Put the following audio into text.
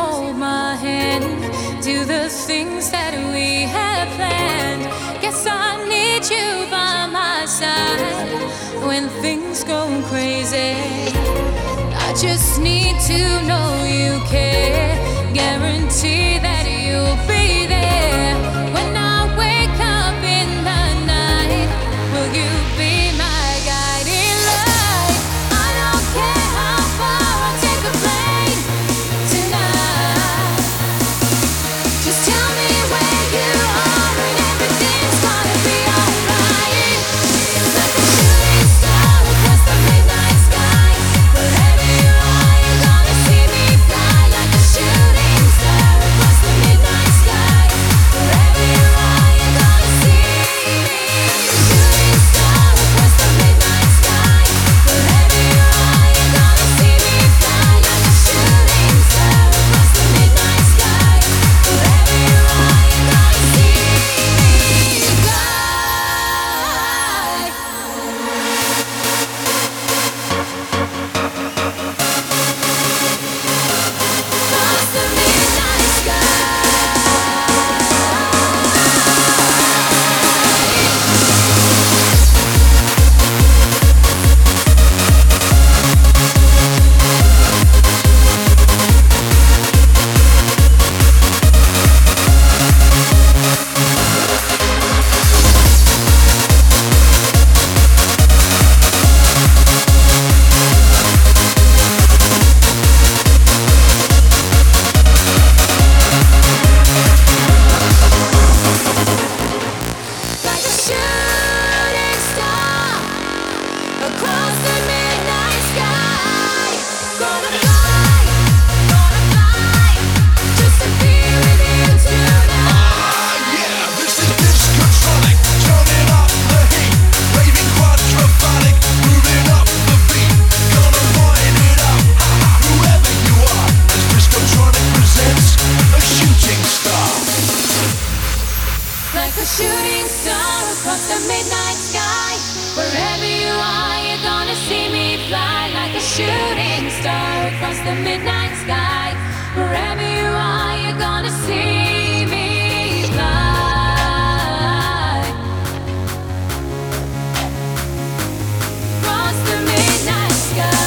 hold my hand, do the things that we have planned. Guess I need you by my side when things go crazy. I just need to know you care, guarantee that you'll be there when I wake up in the night. Will you be my guiding light? I don't care how far I'll take a plane tonight. Just tell me where you are and everything's gonna be alright. Like a shooting star across the midnight sky. Wherever you are, you're gonna see me fly. Like a shooting star across the midnight sky. Wherever you are, you're gonna see me. Shooting star across the midnight sky. Wherever you are, you're gonna see me fly. Like a shooting star across the midnight sky. Wherever you are, you're gonna see me fly. Across the midnight sky. Like a shooting star across the midnight sky. Gonna fly, just to be with you tonight. Yeah, this is Discotronic, turning up the heat, raving quadraphonic, moving up the beat, gonna wind it up, whoever you are, as Discotronic presents a shooting star. Like a shooting star across the midnight sky. Wherever you are, you're gonna see me fly. Like a shooting star across the midnight sky. Wherever you are, you're gonna see me fly. Across the midnight sky.